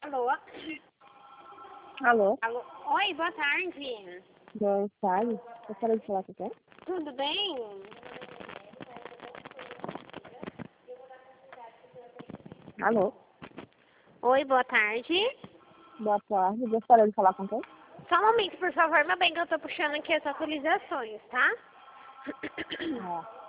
Alô? Alô? Alô? Oi, boa tarde. Boa tarde. Gostaria de falar com você? Tudo bem? Alô? Oi, boa tarde. Boa tarde. Gostaria de falar com você? Só um momento, por favor, meu bem, que eu tô puxando aqui as atualizações, tá? Ah.